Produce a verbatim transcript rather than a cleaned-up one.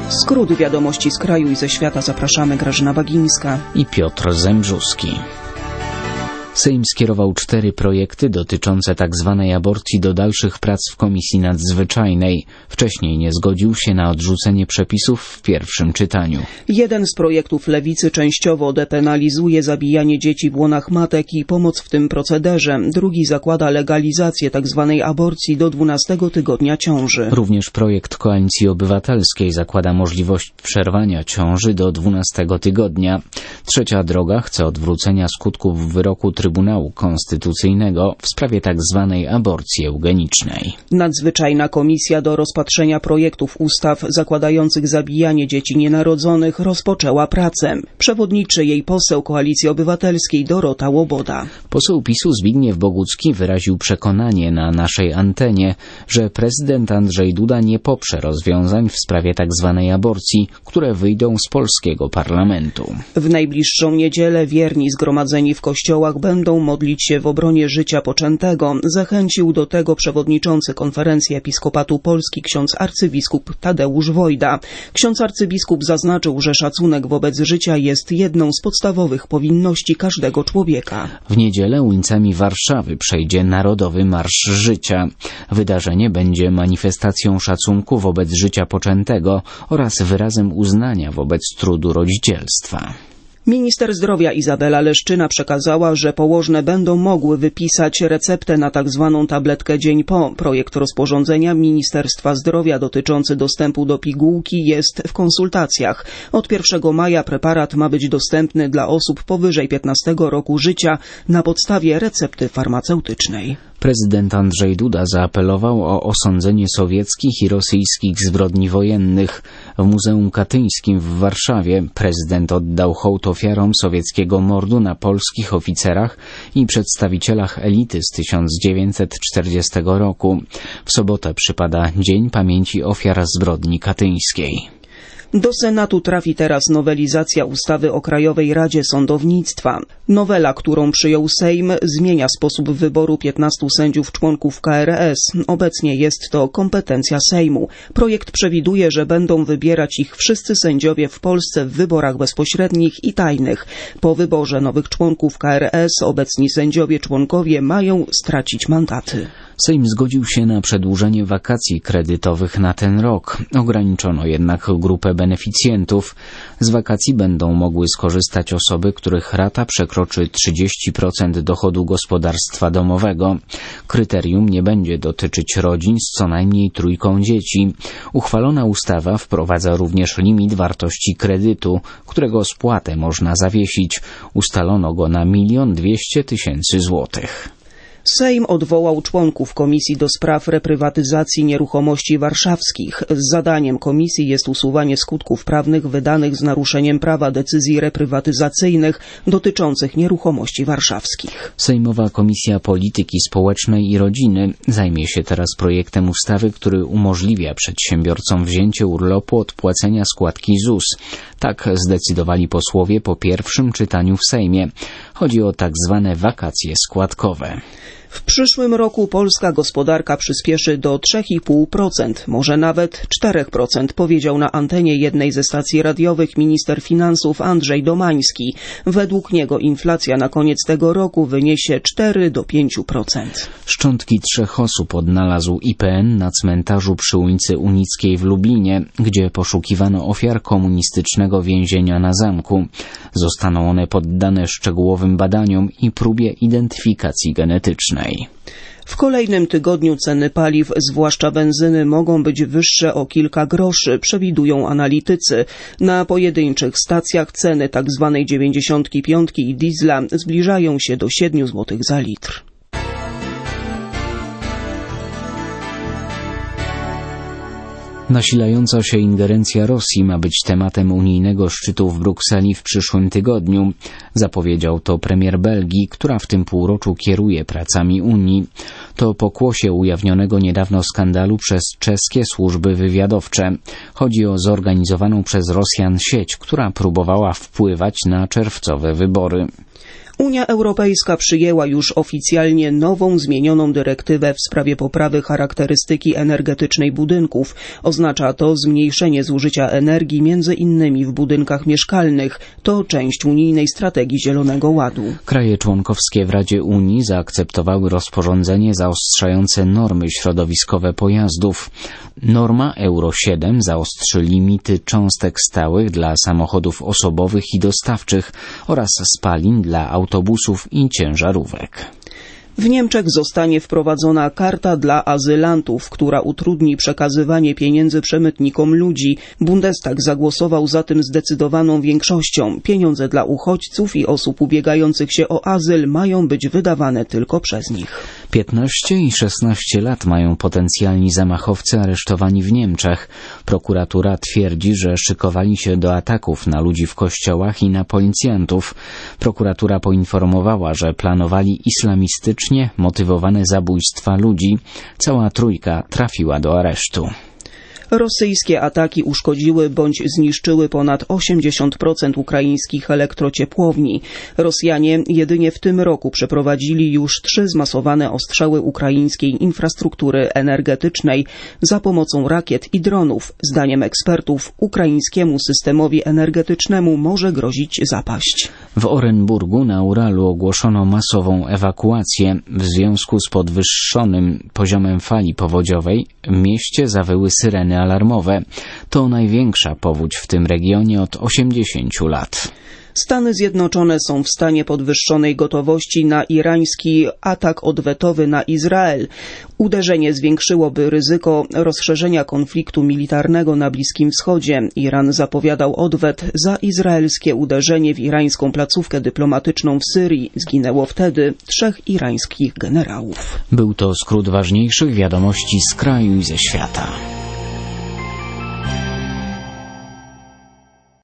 Skrót wiadomości z kraju i ze świata zapraszamy. Grażyna Bagińska i Piotr Zembrzuski. Sejm skierował cztery projekty dotyczące tzw. aborcji do dalszych prac w Komisji Nadzwyczajnej. Wcześniej nie zgodził się na odrzucenie przepisów w pierwszym czytaniu. Jeden z projektów Lewicy częściowo depenalizuje zabijanie dzieci w łonach matek i pomoc w tym procederze. Drugi zakłada legalizację tzw. aborcji do dwunastego tygodnia ciąży. Również projekt Koalicji Obywatelskiej zakłada możliwość przerwania ciąży do dwunastego tygodnia. Trzecia droga chce odwrócenia skutków wyroku Trybunału Konstytucyjnego w sprawie tzw. aborcji eugenicznej. Nadzwyczajna komisja do rozpatrzenia projektów ustaw zakładających zabijanie dzieci nienarodzonych rozpoczęła pracę. Przewodniczy jej poseł Koalicji Obywatelskiej Dorota Łoboda. Poseł PiSu Zbigniew Bogucki wyraził przekonanie na naszej antenie, że prezydent Andrzej Duda nie poprze rozwiązań w sprawie tzw. aborcji, które wyjdą z polskiego parlamentu. W najbliższą niedzielę wierni zgromadzeni w kościołach będą modlić się w obronie życia poczętego. Zachęcił do tego przewodniczący Konferencji Episkopatu Polski ksiądz arcybiskup Tadeusz Wojda. Ksiądz arcybiskup zaznaczył, że szacunek wobec życia jest jedną z podstawowych powinności każdego człowieka. W niedzielę ulicami Warszawy przejdzie Narodowy Marsz Życia. Wydarzenie będzie manifestacją szacunku wobec życia poczętego oraz wyrazem uznania wobec trudu rodzicielstwa. Minister zdrowia Izabela Leszczyna przekazała, że położne będą mogły wypisać receptę na tzw. tabletkę dzień po. Projekt rozporządzenia Ministerstwa Zdrowia dotyczący dostępu do pigułki jest w konsultacjach. Od pierwszego maja preparat ma być dostępny dla osób powyżej piętnastego roku życia na podstawie recepty farmaceutycznej. Prezydent Andrzej Duda zaapelował o osądzenie sowieckich i rosyjskich zbrodni wojennych. W Muzeum Katyńskim w Warszawie prezydent oddał hołd ofiarom sowieckiego mordu na polskich oficerach i przedstawicielach elity z tysiąc dziewięćset czterdziestego roku. W sobotę przypada Dzień Pamięci Ofiar Zbrodni Katyńskiej. Do Senatu trafi teraz nowelizacja ustawy o Krajowej Radzie Sądownictwa. Nowela, którą przyjął Sejm, zmienia sposób wyboru piętnastu sędziów członków K R S. Obecnie jest to kompetencja Sejmu. Projekt przewiduje, że będą wybierać ich wszyscy sędziowie w Polsce w wyborach bezpośrednich i tajnych. Po wyborze nowych członków K R S obecni sędziowie członkowie mają stracić mandaty. Sejm zgodził się na przedłużenie wakacji kredytowych na ten rok. Ograniczono jednak grupę beneficjentów. Z wakacji będą mogły skorzystać osoby, których rata przekroczy trzydzieści procent dochodu gospodarstwa domowego. Kryterium nie będzie dotyczyć rodzin z co najmniej trójką dzieci. Uchwalona ustawa wprowadza również limit wartości kredytu, którego spłatę można zawiesić. Ustalono go na milion dwieście tysięcy złotych. Sejm odwołał członków Komisji do Spraw Reprywatyzacji Nieruchomości Warszawskich. Zadaniem komisji jest usuwanie skutków prawnych wydanych z naruszeniem prawa decyzji reprywatyzacyjnych dotyczących nieruchomości warszawskich. Sejmowa Komisja Polityki Społecznej i Rodziny zajmie się teraz projektem ustawy, który umożliwia przedsiębiorcom wzięcie urlopu od płacenia składki Z U S. Tak zdecydowali posłowie po pierwszym czytaniu w Sejmie. Chodzi o tak zwane wakacje składkowe. W przyszłym roku polska gospodarka przyspieszy do trzy i pół procent, może nawet cztery procent, powiedział na antenie jednej ze stacji radiowych minister finansów Andrzej Domański. Według niego inflacja na koniec tego roku wyniesie cztery do pięciu procent. Szczątki trzech osób odnalazł I P N na cmentarzu przy ulicy Unickiej w Lublinie, gdzie poszukiwano ofiar komunistycznego więzienia na zamku. Zostaną one poddane szczegółowym badaniom i próbie identyfikacji genetycznej. W kolejnym tygodniu ceny paliw, zwłaszcza benzyny, mogą być wyższe o kilka groszy, przewidują analitycy. Na pojedynczych stacjach ceny tzw. dziewięćdziesiątki piątki i diesla zbliżają się do siedmiu złotych za litr. Nasilająca się ingerencja Rosji ma być tematem unijnego szczytu w Brukseli w przyszłym tygodniu. Zapowiedział to premier Belgii, która w tym półroczu kieruje pracami Unii. To pokłosie ujawnionego niedawno skandalu przez czeskie służby wywiadowcze. Chodzi o zorganizowaną przez Rosjan sieć, która próbowała wpływać na czerwcowe wybory. Unia Europejska przyjęła już oficjalnie nową, zmienioną dyrektywę w sprawie poprawy charakterystyki energetycznej budynków. Oznacza to zmniejszenie zużycia energii między innymi w budynkach mieszkalnych. To część unijnej strategii Zielonego Ładu. Kraje członkowskie w Radzie Unii zaakceptowały rozporządzenie zaostrzające normy środowiskowe pojazdów. Norma Euro siedem zaostrzy limity cząstek stałych dla samochodów osobowych i dostawczych oraz spalin dla autobusów autobusów i ciężarówek. W Niemczech zostanie wprowadzona karta dla azylantów, która utrudni przekazywanie pieniędzy przemytnikom ludzi. Bundestag zagłosował za tym zdecydowaną większością. Pieniądze dla uchodźców i osób ubiegających się o azyl mają być wydawane tylko przez nich. piętnaście i szesnaście lat mają potencjalni zamachowcy aresztowani w Niemczech. Prokuratura twierdzi, że szykowali się do ataków na ludzi w kościołach i na policjantów. Prokuratura poinformowała, że planowali islamistycznie motywowane zabójstwa ludzi. Cała trójka trafiła do aresztu. Rosyjskie ataki uszkodziły bądź zniszczyły ponad osiemdziesiąt procent ukraińskich elektrociepłowni. Rosjanie jedynie w tym roku przeprowadzili już trzy zmasowane ostrzały ukraińskiej infrastruktury energetycznej za pomocą rakiet i dronów. Zdaniem ekspertów ukraińskiemu systemowi energetycznemu może grozić zapaść. W Orenburgu na Uralu ogłoszono masową ewakuację. W związku z podwyższonym poziomem fali powodziowej w mieście zawyły syreny alarmowe. To największa powódź w tym regionie od osiemdziesięciu lat. Stany Zjednoczone są w stanie podwyższonej gotowości na irański atak odwetowy na Izrael. Uderzenie zwiększyłoby ryzyko rozszerzenia konfliktu militarnego na Bliskim Wschodzie. Iran zapowiadał odwet za izraelskie uderzenie w irańską placówkę dyplomatyczną w Syrii. Zginęło wtedy trzech irańskich generałów. Był to skrót ważniejszych wiadomości z kraju i ze świata.